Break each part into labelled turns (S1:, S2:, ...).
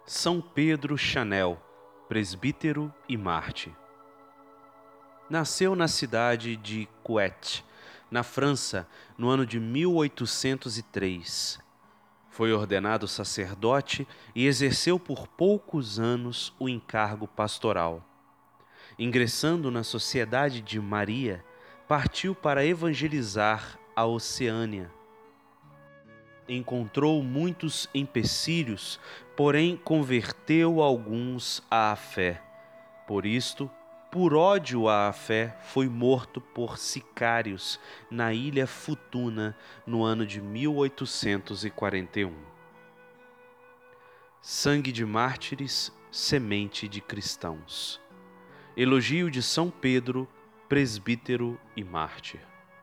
S1: São Pedro Chanel, presbítero e mártir. Nasceu na cidade de Couët, na França, no ano de 1803. Foi ordenado sacerdote e exerceu por poucos anos o encargo pastoral. Ingressando na Sociedade de Maria, partiu para evangelizar a Oceânia. Encontrou muitos empecilhos, porém converteu alguns à fé. Por isto, por ódio à fé, foi morto por sicários na ilha Futuna no ano de 1841. Sangue de mártires, semente de cristãos. Elogio de São Pedro, presbítero e mártir.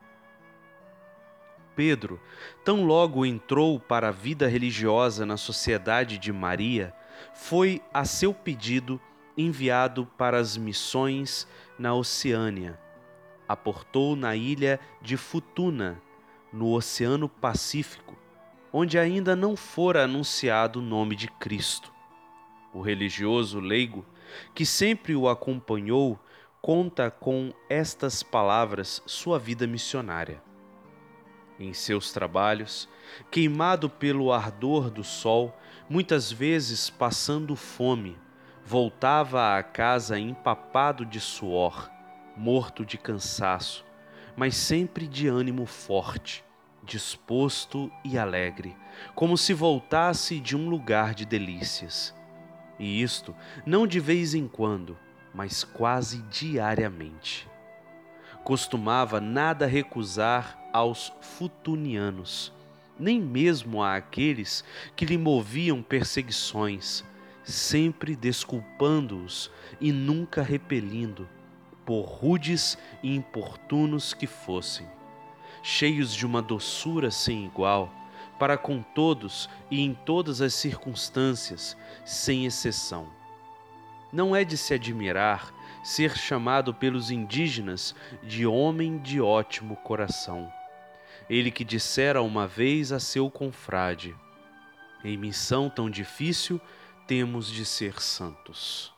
S1: Pedro, tão logo entrou para a vida religiosa na Sociedade de Maria, foi, a seu pedido, enviado para as missões na Oceânia. Aportou na ilha de Futuna, no Oceano Pacífico, onde ainda não fora anunciado o nome de Cristo. O religioso leigo, que sempre o acompanhou, conta com estas palavras sua vida missionária. Em seus trabalhos, queimado pelo ardor do sol, muitas vezes passando fome, voltava à casa empapado de suor, morto de cansaço, mas sempre de ânimo forte, disposto e alegre, como se voltasse de um lugar de delícias. E isto não de vez em quando, mas quase diariamente. Costumava nada recusar aos futunianos, nem mesmo àqueles que lhe moviam perseguições, sempre desculpando-os e nunca repelindo, por rudes e importunos que fossem, cheios de uma doçura sem igual, para com todos e em todas as circunstâncias, sem exceção. Não é de se admirar ser chamado pelos indígenas de homem de ótimo coração. Ele que dissera uma vez a seu confrade: em missão tão difícil, temos de ser santos.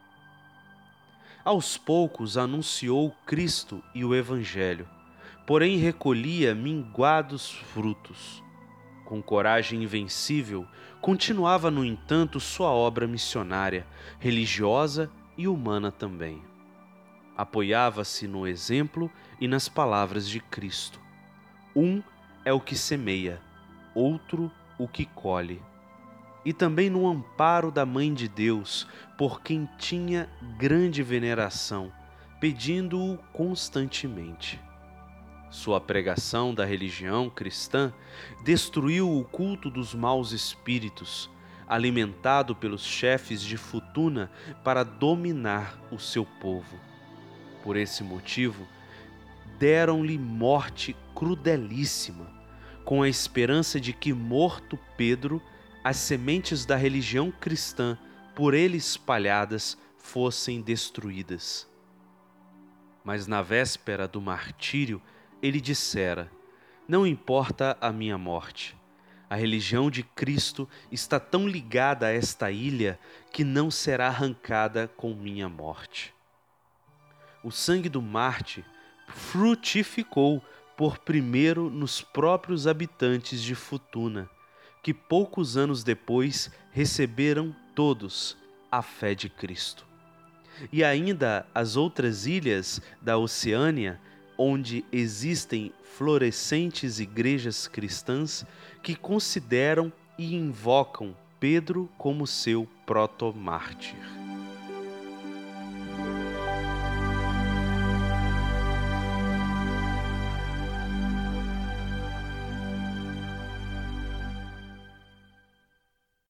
S1: Aos poucos anunciou Cristo e o Evangelho, porém recolhia minguados frutos. Com coragem invencível, continuava, no entanto, sua obra missionária, religiosa e humana também. Apoiava-se no exemplo e nas palavras de Cristo. Um é o que semeia, outro o que colhe. E também no amparo da Mãe de Deus, por quem tinha grande veneração, pedindo-o constantemente. Sua pregação da religião cristã destruiu o culto dos maus espíritos, alimentado pelos chefes de Futuna para dominar o seu povo. Por esse motivo, deram-lhe morte crudelíssima, com a esperança de que, morto Pedro, as sementes da religião cristã, por ele espalhadas, fossem destruídas. Mas na véspera do martírio, ele dissera: não importa a minha morte. A religião de Cristo está tão ligada a esta ilha que não será arrancada com minha morte. O sangue do mártir frutificou por primeiro nos próprios habitantes de Futuna, que poucos anos depois receberam todos a fé de Cristo. E ainda as outras ilhas da Oceânia, onde existem florescentes igrejas cristãs que consideram e invocam Pedro como seu proto-mártir.